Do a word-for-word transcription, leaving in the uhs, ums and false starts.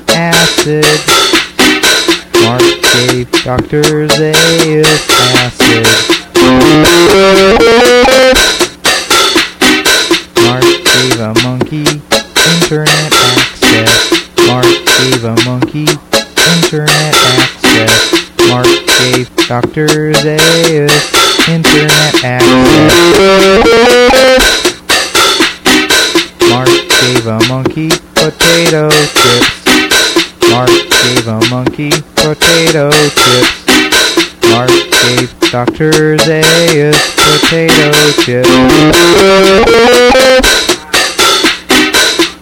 acid. Mark gave Doctor Zaius acid. Mark gave a monkey internet access. Mark gave a monkey internet access. Mark gave Doctor Zaius internet access. Mark gave a monkey potato chips. Mark gave a monkey potato chips. Mark gave Doctor Zaius potato chips.